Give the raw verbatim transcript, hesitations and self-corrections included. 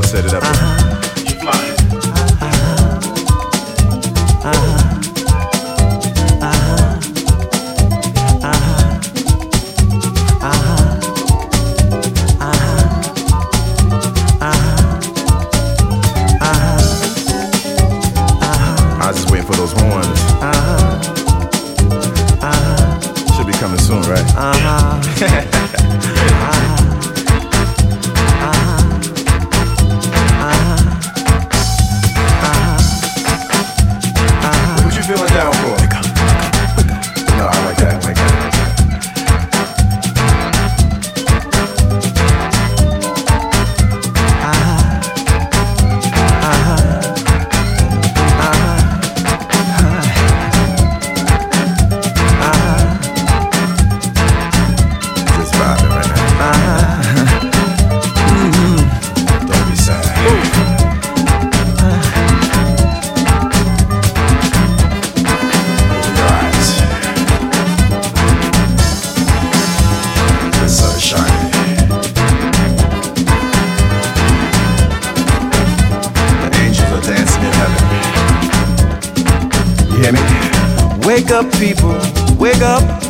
set it up. Uh-huh. You fly. Uh-huh. Uh-huh. Uh-huh. Uh-huh. Uh-huh. Uh-huh. I was just waiting for those horns. Uh-huh. Uh-huh. Should be coming soon, right? Uh-huh. What you feeling down for? No, I like that, I like that. Just vibing right now. Don't be sad. Open your eyes. The sun is shining. The angels are dancing in heaven. You hear me? Wake up, people, wake up.